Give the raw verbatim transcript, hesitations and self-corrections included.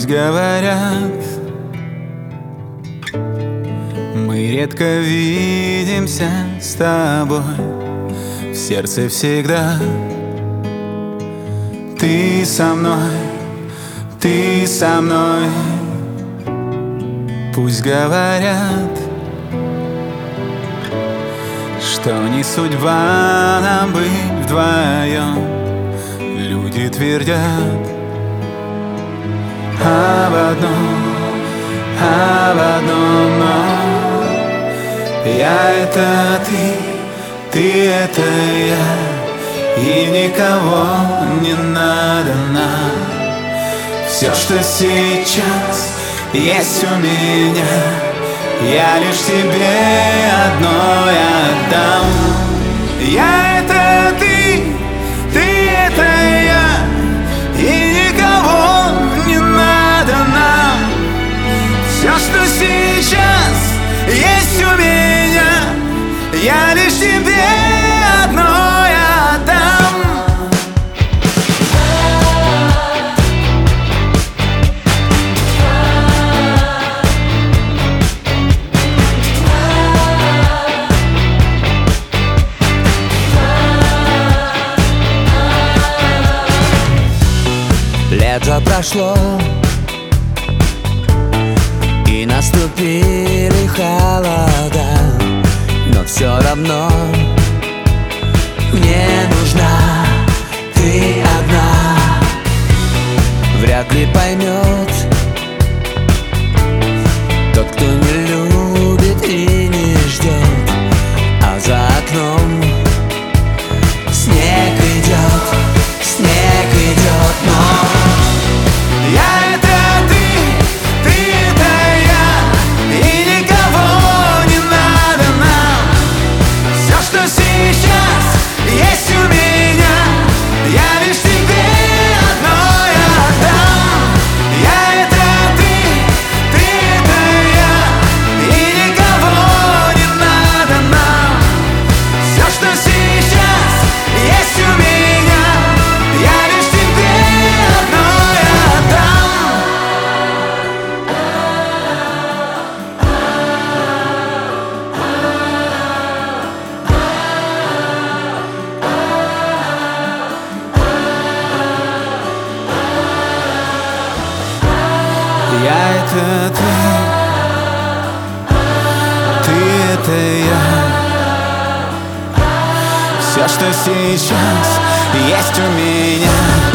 Пусть говорят, мы редко видимся с тобой, в сердце всегда ты со мной, ты со мной. Пусть говорят, что не судьба нам быть вдвоем. Люди твердят об одном, об одном, но я — это ты, ты — это я, и никого не надо нам. Все, что сейчас есть у меня, я лишь тебе одной отдам. Я — это ты, ты — это я, и никого не надо нам. Все, что сейчас есть у меня, я лишь тебе одной отдам. Лето прошло, и наступили холода, но все равно мне нужна ты одна. Вряд ли поймет тот, кто не любит и не ждет, а за окном снег идет, снег идет, но Я — это ты, ты — это я, и никого не надо нам. Все, что сейчас есть у меня, я лишь тебе одной отдам. Я — это ты, ты — это я, и никого не надо нам. Все, что сейчас есть у меня, я лишь тебе одной отдам. Я — это ты, ты — это я. Все, что сейчас есть у меня,